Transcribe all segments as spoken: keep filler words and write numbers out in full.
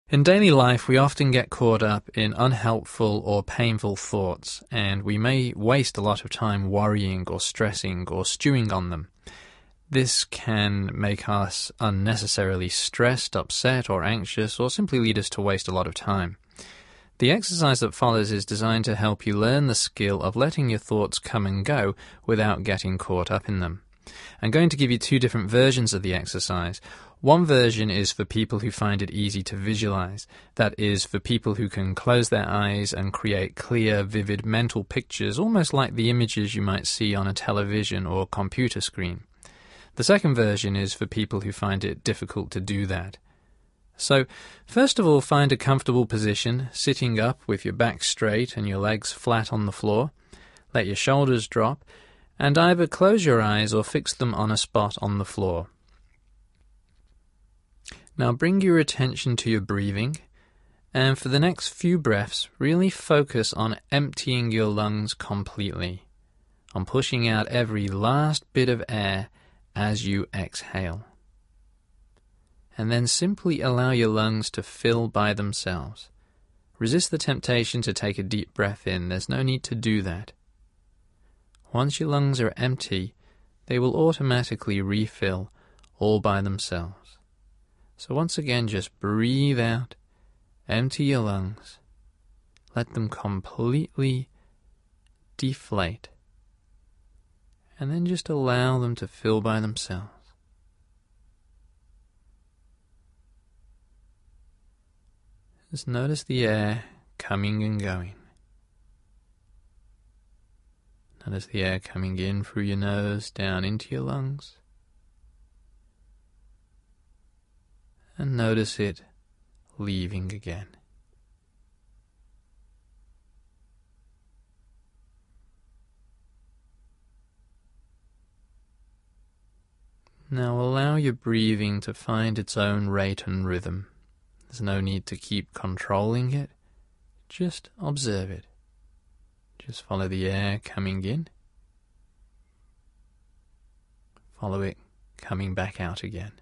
In daily life, we often get caught up in unhelpful or painful thoughts, and we may waste a lot of time worrying or stressing or stewing on them. This can make us unnecessarily stressed, upset, or anxious, or simply lead us to waste a lot of time. The exercise that follows is designed to help you learn the skill of letting your thoughts come and go without getting caught up in them. I'm going to give you two different versions of the exercise. One version is for people who find it easy to visualize. That is, for people who can close their eyes and create clear, vivid mental pictures, almost like the images you might see on a television or computer screen. The second version is for people who find it difficult to do that. So, first of all, find a comfortable position, sitting up with your back straight and your legs flat on the floor. Let your shoulders drop, and either close your eyes or fix them on a spot on the floor. Now bring your attention to your breathing, and for the next few breaths, really focus on emptying your lungs completely, on pushing out every last bit of air as you exhale. And then simply allow your lungs to fill by themselves. Resist the temptation to take a deep breath in. There's no need to do that. Once your lungs are empty, they will automatically refill all by themselves. So once again, just breathe out, empty your lungs, let them completely deflate, and then just allow them to fill by themselves. Just notice the air coming and going. Notice the air coming in through your nose, down into your lungs. And notice it leaving again. Now allow your breathing to find its own rate and rhythm. There's no need to keep controlling it. Just observe it. Just follow the air coming in. Follow it coming back out again.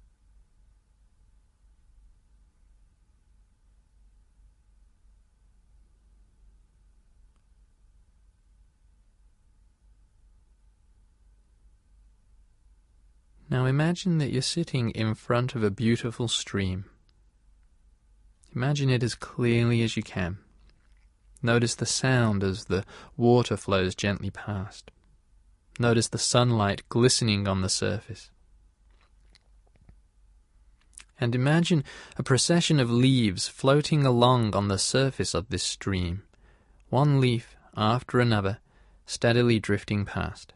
Now imagine that you're sitting in front of a beautiful stream. Imagine it as clearly as you can. Notice the sound as the water flows gently past. Notice the sunlight glistening on the surface. And imagine a procession of leaves floating along on the surface of this stream, one leaf after another, steadily drifting past.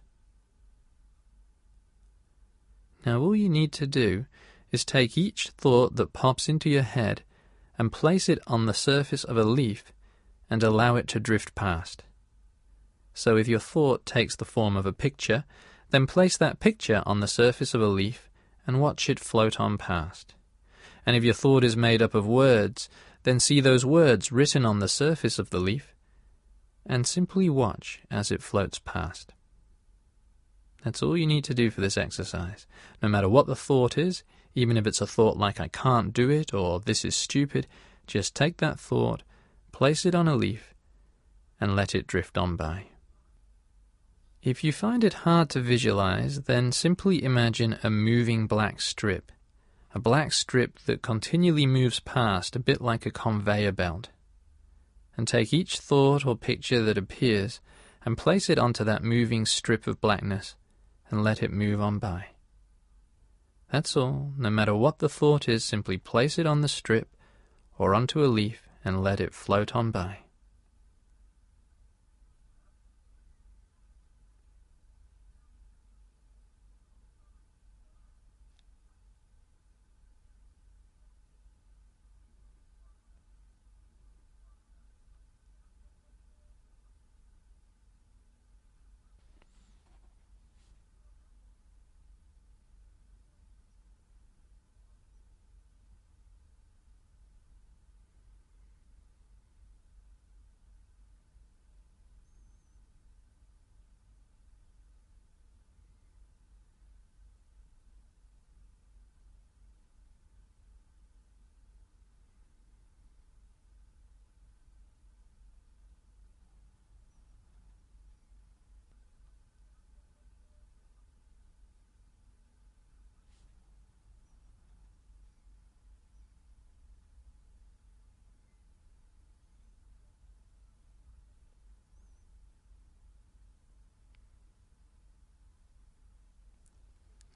Now all you need to do is take each thought that pops into your head and place it on the surface of a leaf and allow it to drift past. So if your thought takes the form of a picture, then place that picture on the surface of a leaf and watch it float on past. And if your thought is made up of words, then see those words written on the surface of the leaf and simply watch as it floats past. That's all you need to do for this exercise. No matter what the thought is, even if it's a thought like I can't do it or this is stupid, just take that thought, place it on a leaf, and let it drift on by. If you find it hard to visualize, then simply imagine a moving black strip, a black strip that continually moves past, a bit like a conveyor belt. And take each thought or picture that appears and place it onto that moving strip of blackness and let it move on by. That's all. No matter what the thought is, simply place it on the strip or onto a leaf and let it float on by.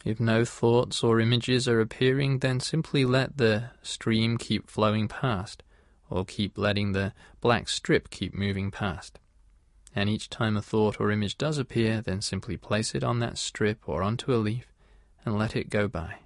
If no thoughts or images are appearing, then simply let the stream keep flowing past, or keep letting the black strip keep moving past. And each time a thought or image does appear, then simply place it on that strip or onto a leaf and let it go by.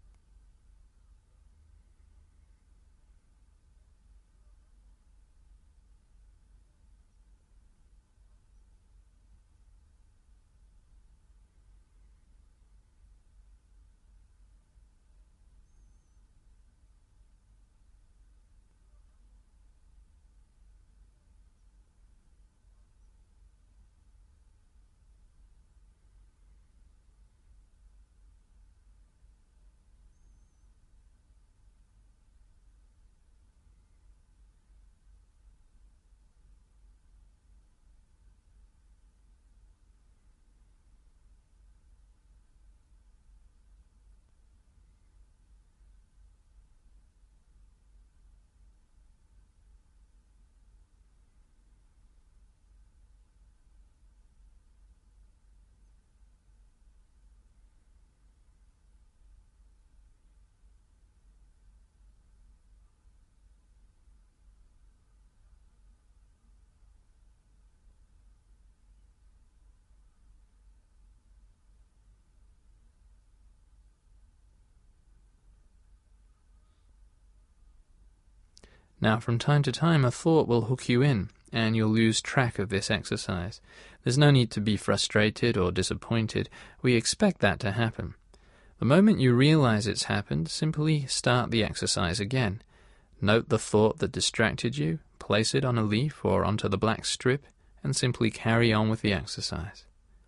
Now, from time to time, a thought will hook you in, and you'll lose track of this exercise. There's no need to be frustrated or disappointed. We expect that to happen. The moment you realize it's happened, simply start the exercise again. Note the thought that distracted you, place it on a leaf or onto the black strip, and simply carry on with the exercise.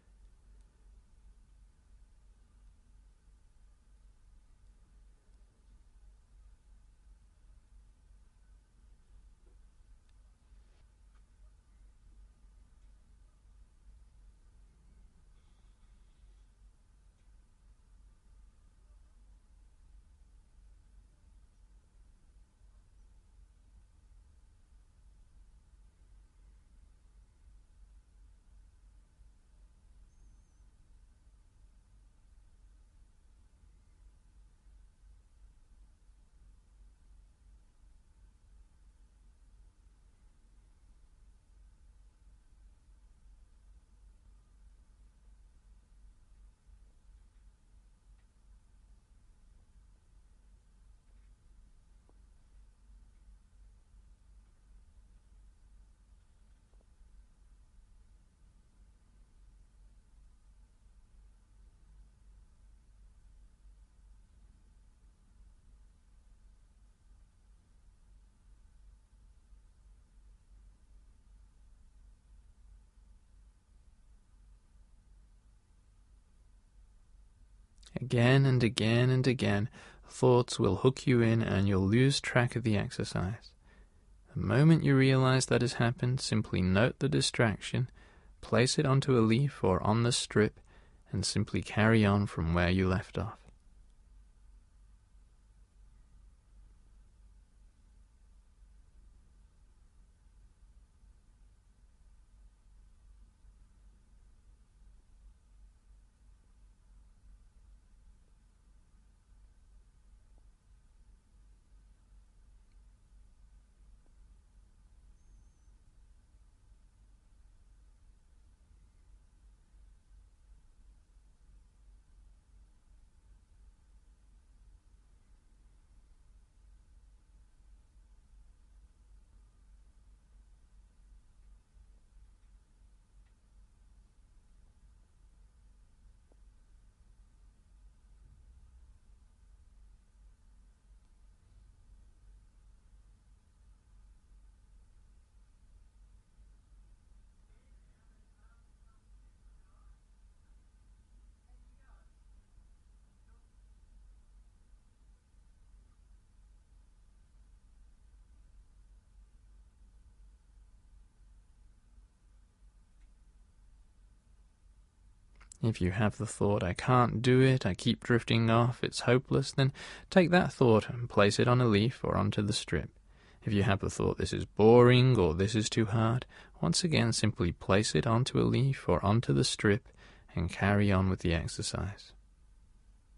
Again and again and again, thoughts will hook you in and you'll lose track of the exercise. The moment you realize that has happened, simply note the distraction, place it onto a leaf or on the strip, and simply carry on from where you left off. If you have the thought, I can't do it, I keep drifting off, it's hopeless, then take that thought and place it on a leaf or onto the strip. If you have the thought, this is boring or this is too hard, once again simply place it onto a leaf or onto the strip and carry on with the exercise.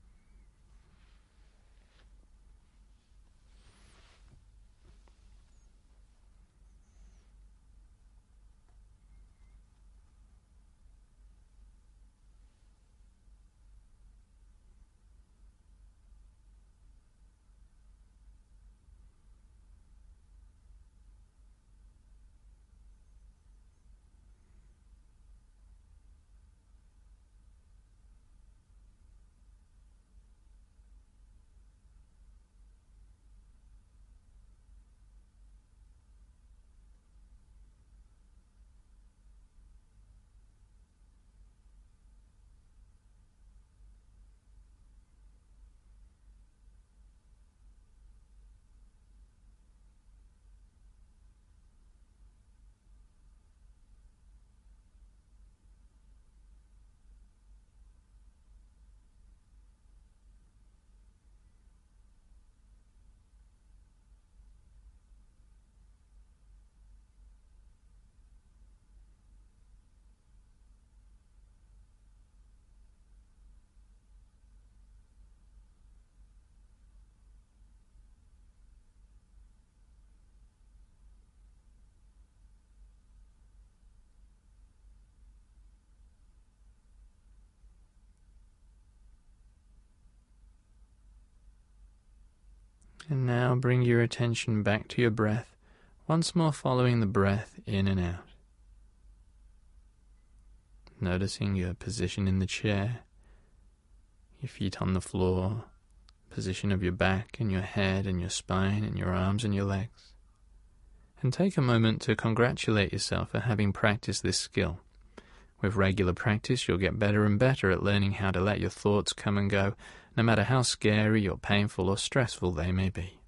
And now bring your attention back to your breath, once more following the breath in and out. Noticing your position in the chair, your feet on the floor, position of your back and your head and your spine and your arms and your legs. And take a moment to congratulate yourself for having practiced this skill. With regular practice, you'll get better and better at learning how to let your thoughts come and go, no matter how scary or painful or stressful they may be.